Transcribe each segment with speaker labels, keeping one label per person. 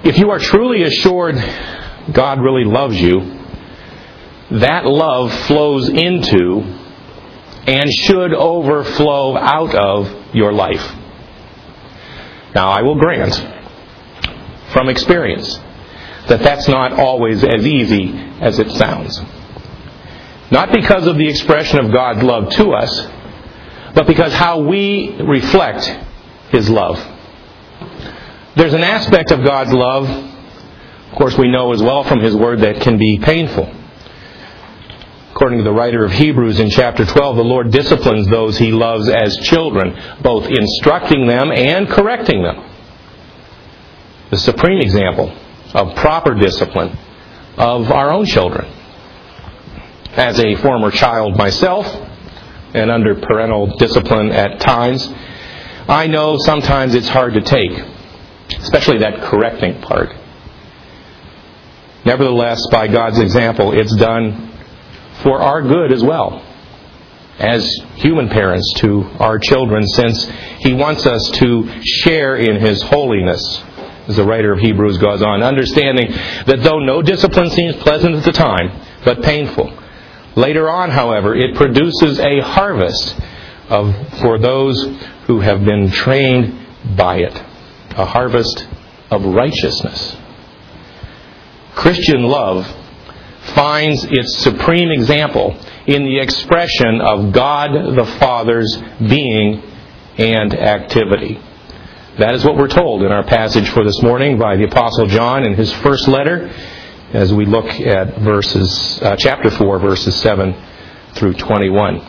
Speaker 1: If you are truly assured God really loves you, that love flows into and should overflow out of your life. Now, I will grant from experience that that's not always as easy as it sounds. Not because of the expression of God's love to us, but because how we reflect His love. There's an aspect of God's love, of course we know as well from His Word, that can be painful. According to the writer of Hebrews in chapter 12, the Lord disciplines those He loves as children, both instructing them and correcting them. The supreme example of proper discipline of our own children. As a former child myself, and under parental discipline at times, I know sometimes it's hard to take, especially that correcting part. Nevertheless, by God's example, it's done for our good as well, as human parents to our children, since He wants us to share in His holiness, as the writer of Hebrews goes on, understanding that though no discipline seems pleasant at the time, but painful, later on, however, it produces a harvest for those who have been trained by it, a harvest of righteousness. Christian love finds its supreme example in the expression of God the Father's being and activity. That is what we're told in our passage for this morning by the Apostle John in his first letter, as we look at chapter 4, verses 7 through 21.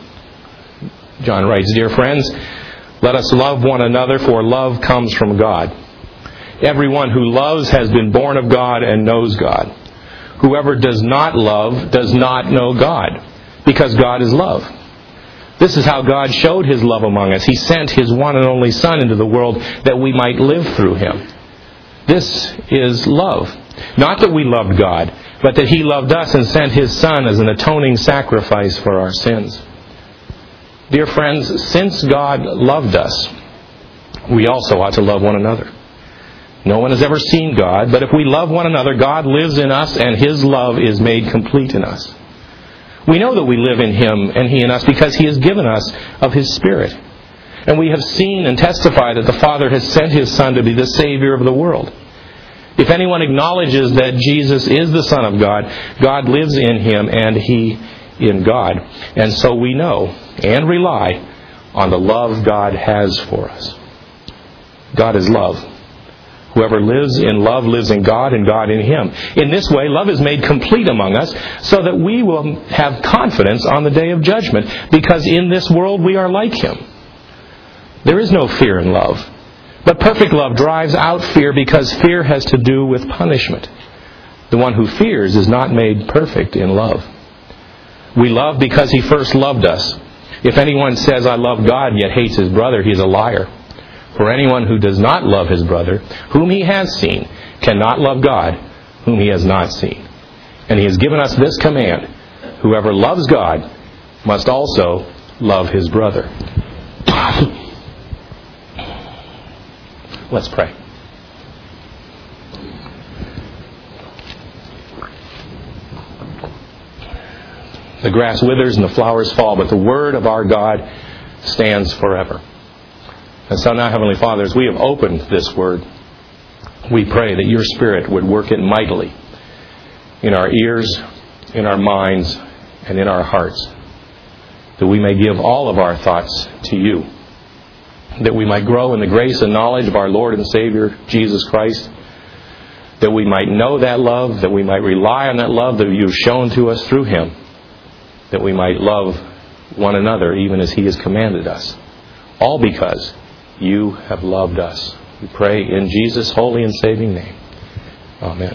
Speaker 1: John writes, "Dear friends, let us love one another, for love comes from God. Everyone who loves has been born of God and knows God. Whoever does not love does not know God, because God is love. This is how God showed His love among us. He sent His one and only Son into the world that we might live through Him. This is love. Not that we loved God, but that He loved us and sent His Son as an atoning sacrifice for our sins. Dear friends, since God loved us, we also ought to love one another. No one has ever seen God, but if we love one another, God lives in us and His love is made complete in us. We know that we live in Him and He in us because He has given us of His Spirit. And we have seen and testified that the Father has sent His Son to be the Savior of the world. If anyone acknowledges that Jesus is the Son of God, God lives in Him and He in God. And so we know and rely on the love God has for us. God is love. Whoever lives in love lives in God and God in Him. In this way, love is made complete among us so that we will have confidence on the day of judgment, because in this world we are like Him. There is no fear in love, but perfect love drives out fear, because fear has to do with punishment. The one who fears is not made perfect in love. We love because He first loved us. If anyone says, "I love God," yet hates his brother, he is a liar. For anyone who does not love his brother, whom he has seen, cannot love God, whom he has not seen. And He has given us this command: whoever loves God must also love his brother. Let's pray. The grass withers and the flowers fall, but the word of our God stands forever. And so now, Heavenly Father, as we have opened this word, we pray that Your Spirit would work it mightily in our ears, in our minds, and in our hearts, that we may give all of our thoughts to You, that we might grow in the grace and knowledge of our Lord and Savior, Jesus Christ, that we might know that love, that we might rely on that love that You've shown to us through Him, that we might love one another even as He has commanded us, all because You have loved us. We pray in Jesus' holy and saving name. Amen.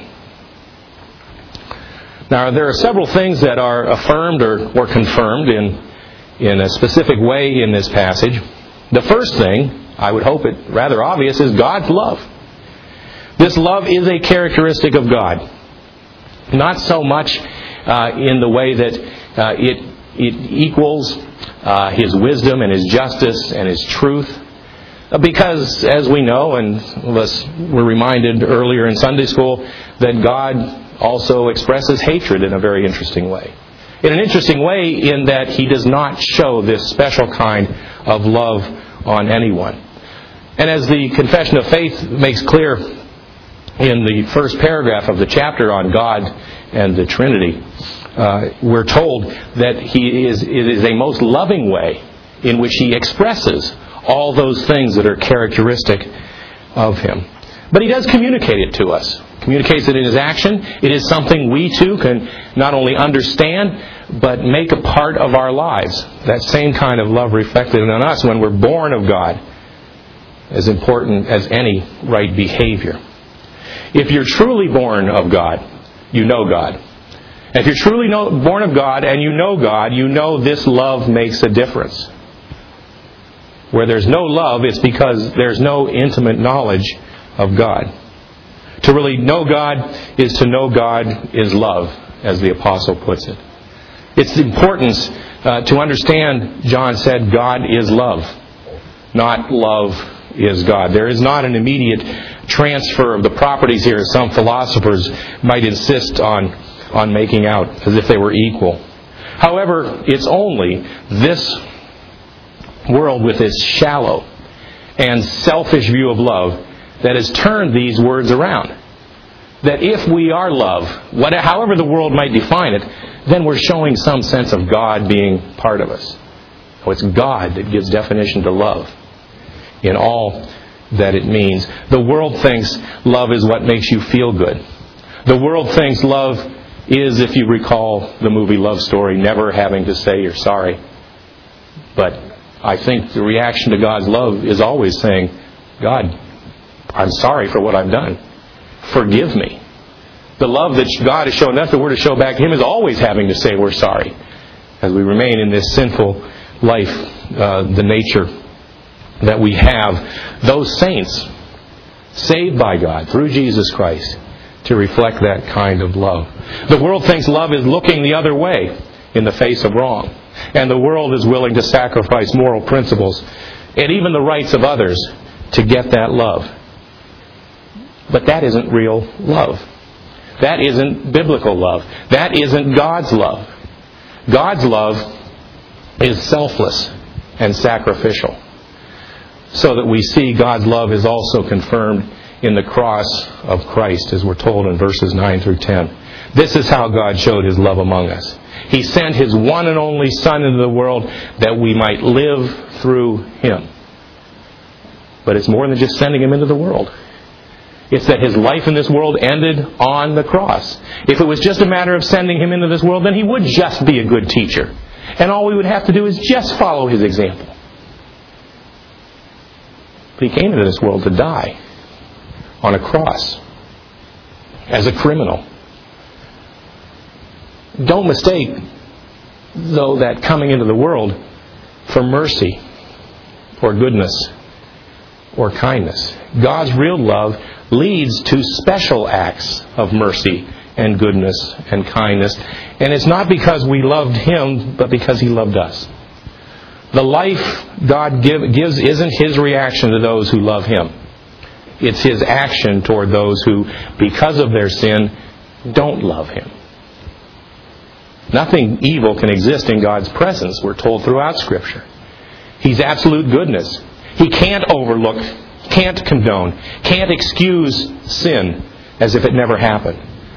Speaker 1: Now, there are several things that are affirmed or confirmed in a specific way in this passage. The first thing, I would hope it rather obvious, is God's love. This love is a characteristic of God. Not so much in the way that it equals His wisdom and His justice and His truth, Because, as we know, and we're reminded earlier in Sunday school, that God also expresses hatred in a very interesting way. In an interesting way in that He does not show this special kind of love on anyone. And as the Confession of Faith makes clear in the first paragraph of the chapter on God and the Trinity, we're told that it is a most loving way in which He expresses all those things that are characteristic of Him. But He does communicate it to us. Communicates it in His action. It is something we too can not only understand, but make a part of our lives. That same kind of love reflected in us when we're born of God, as important as any right behavior. If you're truly born of God, you know God. If you're truly born of God and you know this love makes a difference. Where there's no love, it's because there's no intimate knowledge of God. To really know God is to know God is love, as the Apostle puts it. It's the importance to understand, John said, God is love, not love is God. There is not an immediate transfer of the properties here, as some philosophers might insist on making out, as if they were equal. However, it's only this world with its shallow and selfish view of love that has turned these words around. That if we are love, however the world might define it, then we're showing some sense of God being part of us. So it's God that gives definition to love in all that it means. The world thinks love is what makes you feel good. The world thinks love is, if you recall the movie Love Story, never having to say you're sorry. But I think the reaction to God's love is always saying, God, I'm sorry for what I've done. Forgive me. The love that God has shown us, that we're to show back to Him, is always having to say we're sorry. As we remain in this sinful life, the nature that we have, those saints, saved by God through Jesus Christ, to reflect that kind of love. The world thinks love is looking the other way in the face of wrong. And the world is willing to sacrifice moral principles and even the rights of others to get that love. But that isn't real love. That isn't biblical love. That isn't God's love. God's love is selfless and sacrificial. So that we see God's love is also confirmed in the cross of Christ, as we're told in verses 9 through 10. This is how God showed His love among us. He sent His one and only Son into the world that we might live through Him. But it's more than just sending Him into the world. It's that His life in this world ended on the cross. If it was just a matter of sending Him into this world, then He would just be a good teacher. And all we would have to do is just follow His example. But He came into this world to die on a cross as a criminal. Don't mistake, though, that coming into the world for mercy or goodness or kindness. God's real love leads to special acts of mercy and goodness and kindness. And it's not because we loved Him, but because He loved us. The life God gives isn't His reaction to those who love Him. It's His action toward those who, because of their sin, don't love Him. Nothing evil can exist in God's presence, we're told throughout Scripture. He's absolute goodness. He can't overlook, can't condone, can't excuse sin as if it never happened.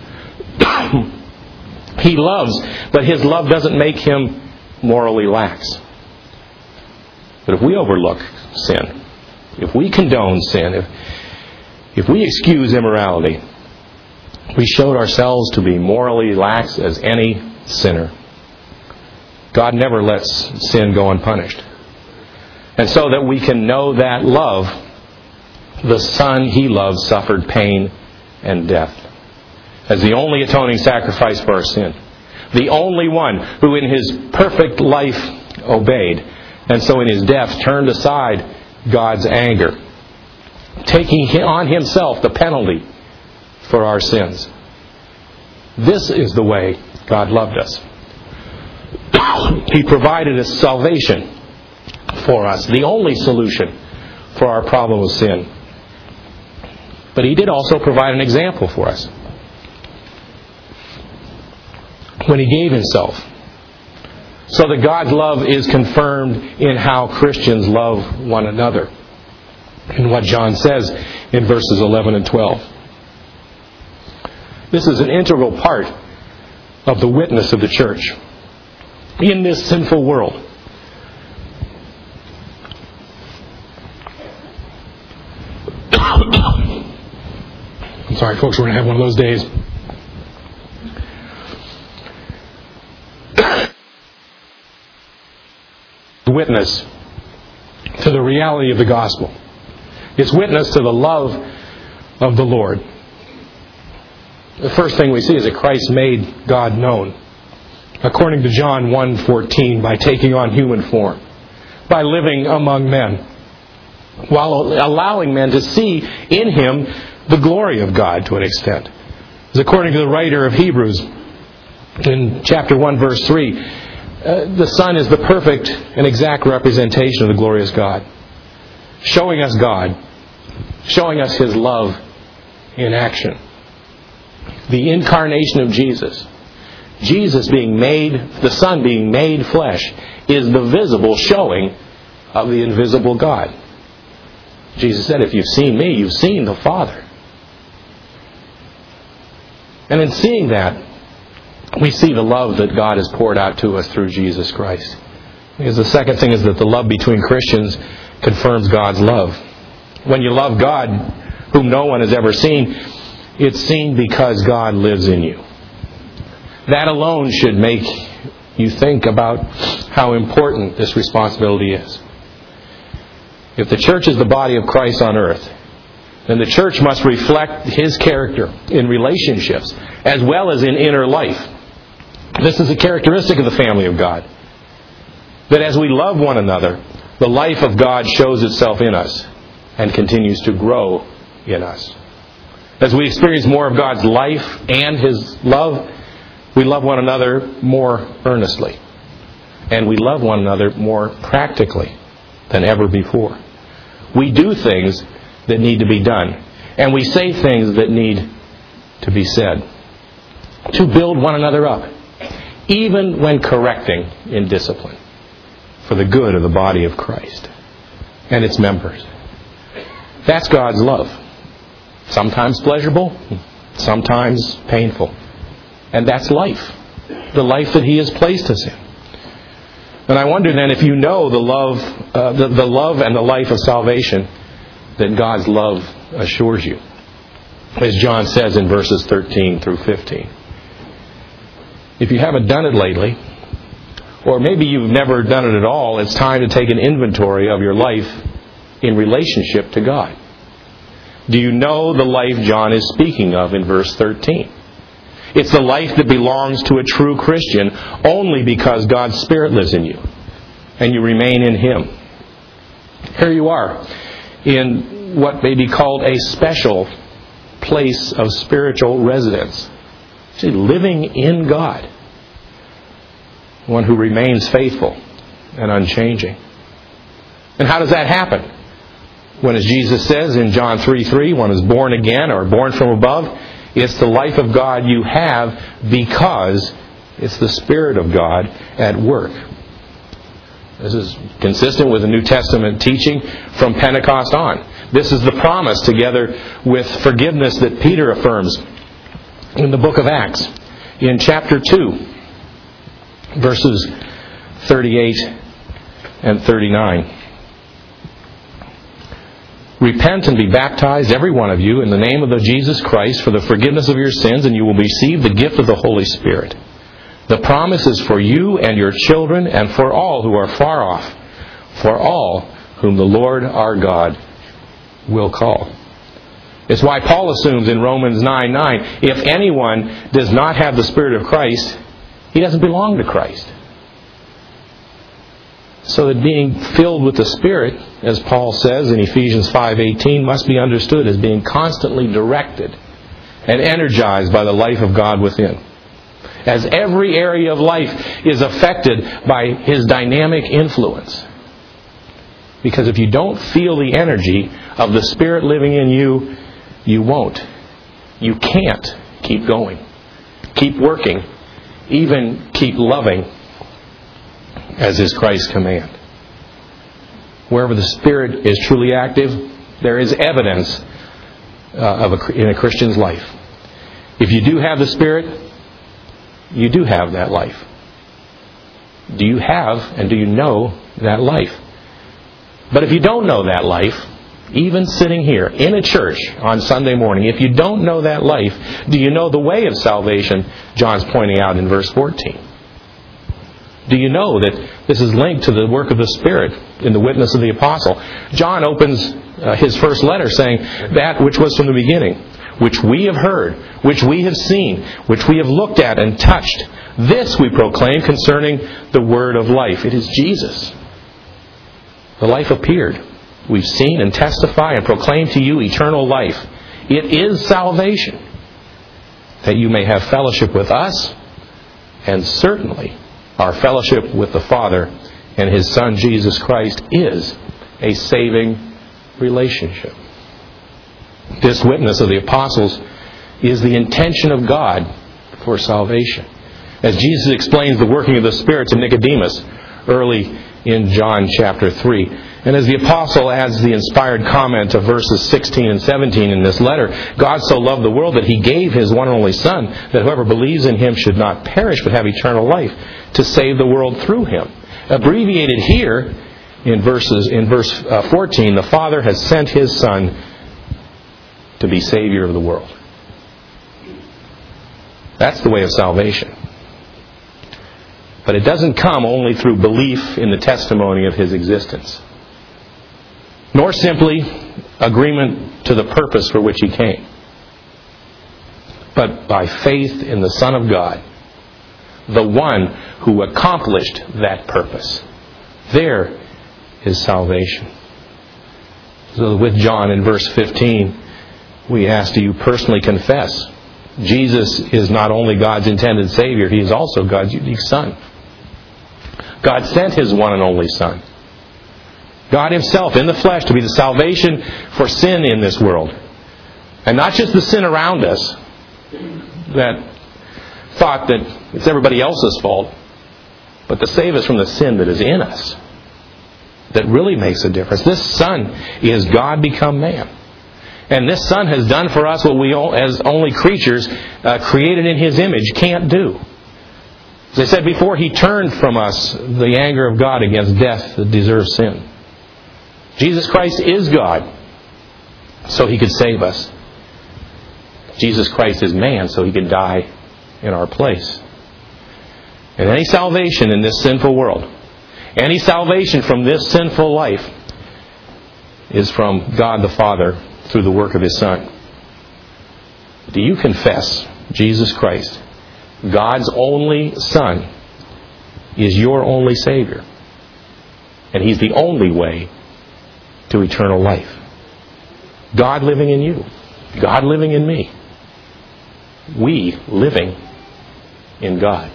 Speaker 1: He loves, but His love doesn't make Him morally lax. But if we overlook sin, if we condone sin, if we excuse immorality, we showed ourselves to be morally lax as any sinner. God never lets sin go unpunished. And so that we can know that love, the Son He loved suffered pain and death as the only atoning sacrifice for our sin. The only one who in His perfect life obeyed, and so in His death turned aside God's anger, taking on Himself the penalty for our sins. This is the way God loved us. He provided us salvation for us, the only solution for our problem of sin. But He did also provide an example for us when He gave Himself, so that God's love is confirmed in how Christians love one another, in what John says in verses 11 and 12. This is an integral part of the witness of the church in this sinful world. I'm sorry, folks, we're going to have one of those days. Witness to the reality of the gospel. It's witness to the love of the Lord. The first thing we see is that Christ made God known. According to John 1:14, by taking on human form, by living among men, while allowing men to see in Him the glory of God to an extent. As according to the writer of Hebrews, in chapter 1, verse 3, the Son is the perfect and exact representation of the glorious God, showing us God, showing us His love in action. The incarnation of Jesus, Jesus being made, the Son being made flesh, is the visible showing of the invisible God. Jesus said, if you've seen me, you've seen the Father. And in seeing that, we see the love that God has poured out to us through Jesus Christ. Because the second thing is that the love between Christians confirms God's love. When you love God, whom no one has ever seen, it's seen because God lives in you. That alone should make you think about how important this responsibility is. If the church is the body of Christ on earth, then the church must reflect His character in relationships as well as in inner life. This is a characteristic of the family of God. That as we love one another, the life of God shows itself in us and continues to grow in us. As we experience more of God's life and His love, we love one another more earnestly. And we love one another more practically than ever before. We do things that need to be done. And we say things that need to be said. To build one another up, even when correcting in discipline, for the good of the body of Christ and its members. That's God's love. Sometimes pleasurable, sometimes painful. And that's life. The life that He has placed us in. And I wonder then if you know the love and the life of salvation that God's love assures you. As John says in verses 13 through 15. If you haven't done it lately, or maybe you've never done it at all, it's time to take an inventory of your life in relationship to God. Do you know the life John is speaking of in verse 13? It's the life that belongs to a true Christian only because God's Spirit lives in you and you remain in Him. Here you are in what may be called a special place of spiritual residence. See, living in God. One who remains faithful and unchanging. And how does that happen? When, as Jesus says in John 3:3, one is born again or born from above, it's the life of God you have because it's the Spirit of God at work. This is consistent with the New Testament teaching from Pentecost on. This is the promise together with forgiveness that Peter affirms in the book of Acts, in chapter 2, verses 38 and 39. Repent and be baptized, every one of you, in the name of the Jesus Christ for the forgiveness of your sins, and you will receive the gift of the Holy Spirit. The promise is for you and your children and for all who are far off, for all whom the Lord our God will call. It's why Paul assumes in Romans 9:9, if anyone does not have the Spirit of Christ, he doesn't belong to Christ. So that being filled with the Spirit, as Paul says in Ephesians 5:18, must be understood as being constantly directed and energized by the life of God within. As every area of life is affected by His dynamic influence. Because if you don't feel the energy of the Spirit living in you, you won't. You can't keep going. Keep working. Even keep loving, as is Christ's command. Wherever the Spirit is truly active, there is evidence in a Christian's life. If you do have the Spirit, you do have that life. Do you have and do you know that life? But if you don't know that life, even sitting here in a church on Sunday morning, if you don't know that life, do you know the way of salvation John's pointing out in verse 14? Do you know that this is linked to the work of the Spirit in the witness of the apostle? John opens his first letter saying, that which was from the beginning, which we have heard, which we have seen, which we have looked at and touched, this we proclaim concerning the word of life. It is Jesus. The life appeared. We've seen and testify and proclaim to you eternal life. It is salvation, that you may have fellowship with us, and certainly our fellowship with the Father and His Son Jesus Christ is a saving relationship. This witness of the apostles is the intention of God for salvation. As Jesus explains the working of the Spirit to Nicodemus early in John chapter 3. And as the apostle adds the inspired comment of verses 16 and 17 in this letter, God so loved the world that He gave His one and only Son, that whoever believes in Him should not perish but have eternal life, to save the world through Him. Abbreviated here in verse 14, the Father has sent His Son to be Savior of the world. That's the way of salvation. But it doesn't come only through belief in the testimony of His existence, nor simply agreement to the purpose for which He came, but by faith in the Son of God, the one who accomplished that purpose. There is salvation. So with John in verse 15, we ask, do you personally confess Jesus is not only God's intended Savior, He is also God's unique Son? God sent His one and only Son, God Himself in the flesh, to be the salvation for sin in this world. And not just the sin around us that thought that it's everybody else's fault, but to save us from the sin that is in us, that really makes a difference. This Son is God become man. And this Son has done for us what we, as only creatures created in His image, can't do. As I said before, He turned from us the anger of God against death that deserves sin. Jesus Christ is God, so He could save us. Jesus Christ is man, so He could die in our place. And any salvation in this sinful world, any salvation from this sinful life, is from God the Father through the work of His Son. Do you confess Jesus Christ, God's only Son, is your only Savior? And He's the only way to eternal life. God living in you. God living in me. We living in God.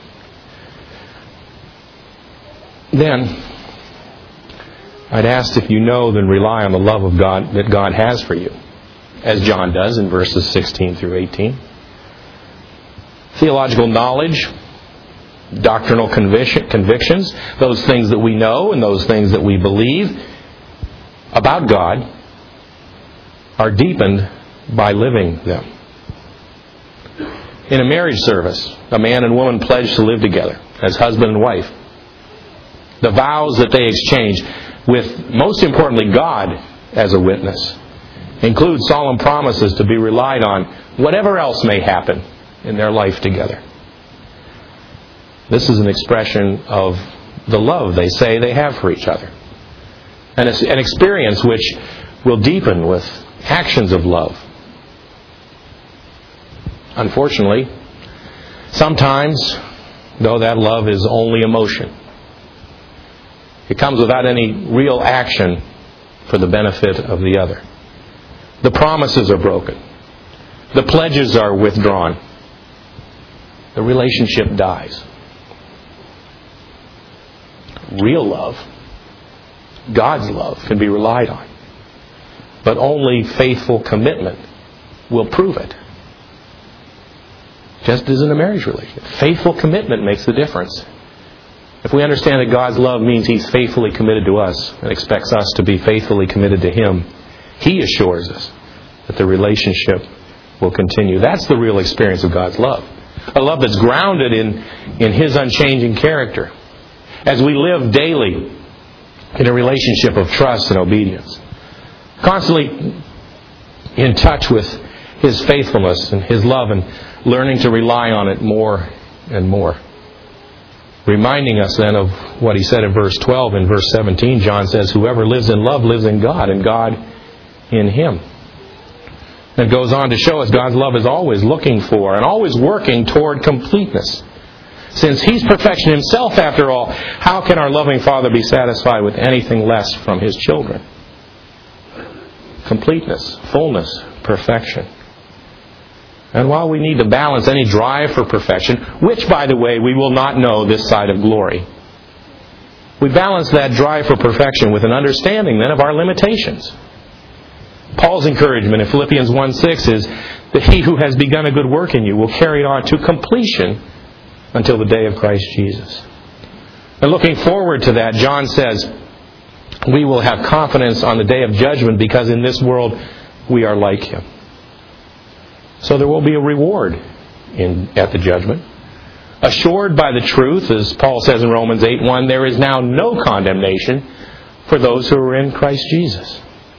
Speaker 1: Then, I'd ask, if you know, then rely on the love of God that God has for you, as John does in verses 16 through 18. Theological knowledge, doctrinal convictions, those things that we know and those things that we believe about God, are deepened by living them. In a marriage service, a man and woman pledge to live together as husband and wife. The vows that they exchange, with, most importantly, God as a witness, include solemn promises to be relied on, whatever else may happen in their life together. This is an expression of the love they say they have for each other. And it's an experience which will deepen with actions of love. Unfortunately, sometimes, though that love is only emotion, it comes without any real action for the benefit of the other. The promises are broken. The pledges are withdrawn. The relationship dies. Real love God's love can be relied on. But only faithful commitment will prove it. Just as in a marriage relationship. Faithful commitment makes the difference. If we understand that God's love means He's faithfully committed to us and expects us to be faithfully committed to Him, He assures us that the relationship will continue. That's the real experience of God's love. A love that's grounded in His unchanging character. As we live daily in a relationship of trust and obedience. Constantly in touch with His faithfulness and His love and learning to rely on it more and more. Reminding us then of what He said in verse 12. In verse 17, John says, whoever lives in love lives in God, and God in him. And it goes on to show us God's love is always looking for and always working toward completeness. Since He's perfection Himself, after all, how can our loving Father be satisfied with anything less from His children? Completeness, fullness, perfection. And while we need to balance any drive for perfection, which, by the way, we will not know this side of glory, we balance that drive for perfection with an understanding then of our limitations. Paul's encouragement in Philippians 1:6 is that He who has begun a good work in you will carry it on to completion until the day of Christ Jesus. And looking forward to that, John says, we will have confidence on the day of judgment because in this world we are like Him. So there will be a reward at the judgment. Assured by the truth, as Paul says in Romans 8:1, there is now no condemnation for those who are in Christ Jesus.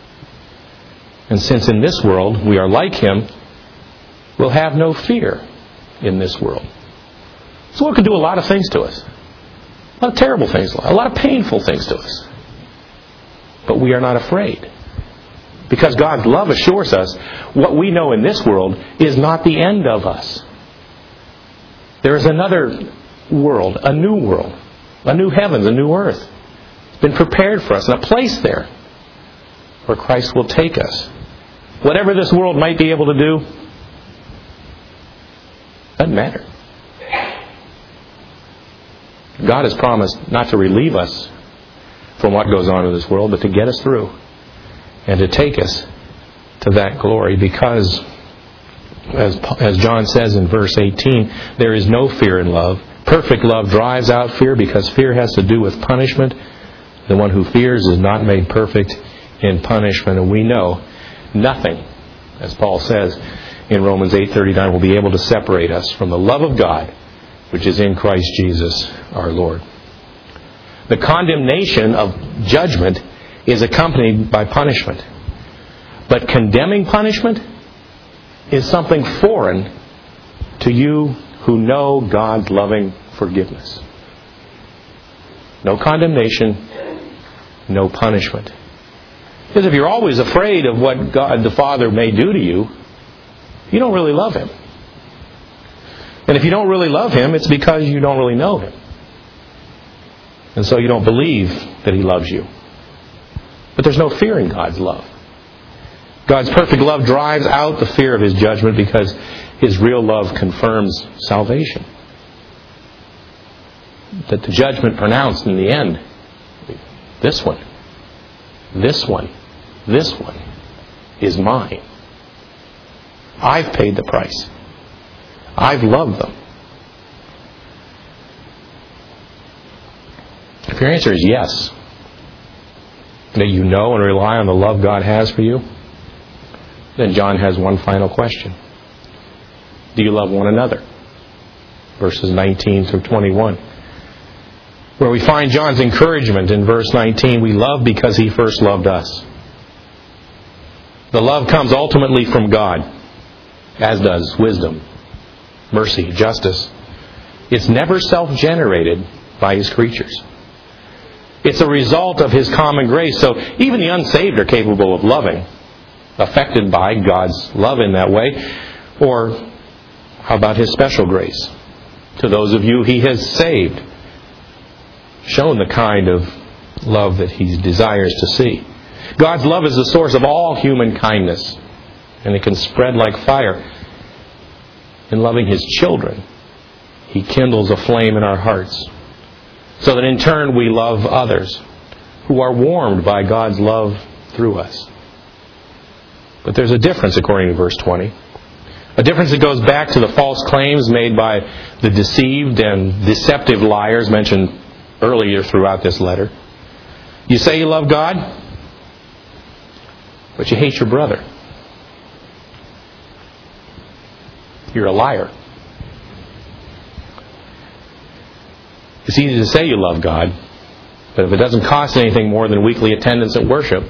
Speaker 1: And since in this world we are like Him, we'll have no fear in this world. This world can do a lot of things to us. A lot of terrible things, a lot of painful things to us. But we are not afraid. Because God's love assures us what we know in this world is not the end of us. There is another world, a new heavens, a new earth. It's been prepared for us, and a place there where Christ will take us. Whatever this world might be able to do, doesn't matter. God has promised not to relieve us from what goes on in this world, but to get us through and to take us to that glory, because as John says in verse 18, there is no fear in love. Perfect love drives out fear, because fear has to do with punishment. The one who fears is not made perfect in punishment. And we know nothing, as Paul says in Romans 8:39, will be able to separate us from the love of God, which is in Christ Jesus our Lord. The condemnation of judgment is accompanied by punishment. But condemning punishment is something foreign to you who know God's loving forgiveness. No condemnation, no punishment. Because if you're always afraid of what God the Father may do to you, you don't really love Him. And if you don't really love Him, it's because you don't really know Him. And so you don't believe that He loves you. But there's no fear in God's love. God's perfect love drives out the fear of His judgment, because His real love confirms salvation. That the judgment pronounced in the end, this one is mine. I've paid the price. I've loved them. If your answer is yes, that you know and rely on the love God has for you, then John has one final question. Do you love one another? Verses 19 through 21. Where we find John's encouragement in verse 19, we love because He first loved us. The love comes ultimately from God, as does wisdom, mercy, justice. It's never self-generated by His creatures. It's a result of His common grace. So even the unsaved are capable of loving, affected by God's love in that way. Or how about His special grace? To those of you He has saved, shown the kind of love that He desires to see. God's love is the source of all human kindness, and it can spread like fire. In loving His children, He kindles a flame in our hearts, so that in turn we love others who are warmed by God's love through us. But there's a difference according to verse 20. A difference that goes back to the false claims made by the deceived and deceptive liars mentioned earlier throughout this letter. You say you love God, but you hate your brother. You're a liar. It's easy to say you love God, but if it doesn't cost anything more than weekly attendance at worship,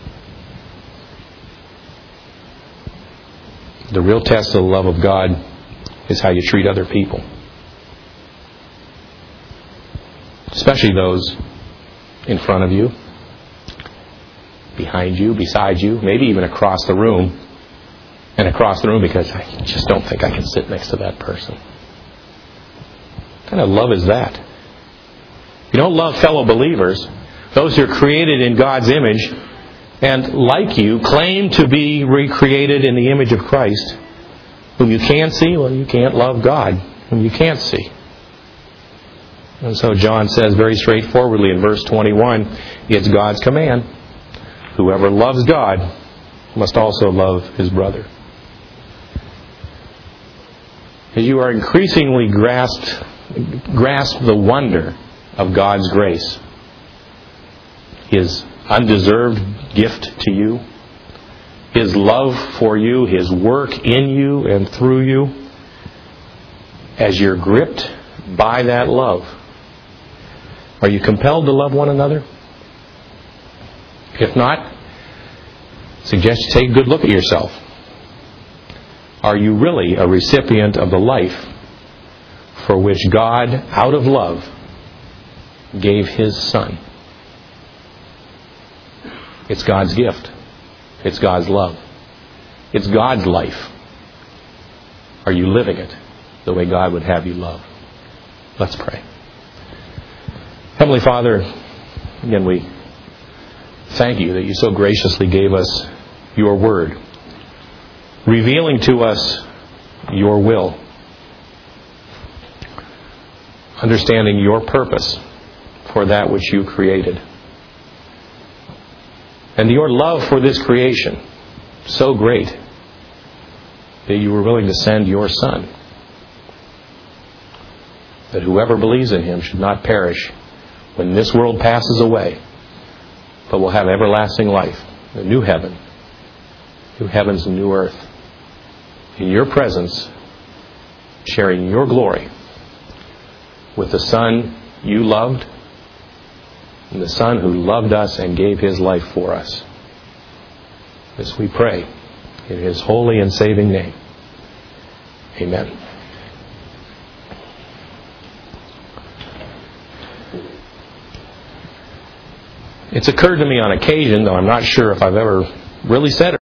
Speaker 1: the real test of the love of God is how you treat other people. Especially those in front of you, behind you, beside you, maybe even across the room. And across the room because I just don't think I can sit next to that person. What kind of love is that? You don't love fellow believers, those who are created in God's image, and like you, claim to be recreated in the image of Christ, whom you can see. Well, you can't love God, whom you can't see. And so John says very straightforwardly in verse 21, it's God's command. Whoever loves God must also love his brother. As you are increasingly grasp the wonder of God's grace, His undeserved gift to you, His love for you, His work in you and through you, as you're gripped by that love, are you compelled to love one another? If not, I suggest you take a good look at yourself. Are you really a recipient of the life for which God, out of love, gave His Son? It's God's gift. It's God's love. It's God's life. Are you living it the way God would have you love? Let's pray. Heavenly Father, again we thank you that you so graciously gave us your word, revealing to us your will, understanding your purpose for that which you created, and your love for this creation so great that you were willing to send your Son, that whoever believes in Him should not perish when this world passes away, but will have everlasting life, a new heaven, new heavens and new earth, in your presence, sharing your glory with the Son you loved and the Son who loved us and gave His life for us. This we pray in His holy and saving name. Amen. It's occurred to me on occasion, though I'm not sure if I've ever really said it.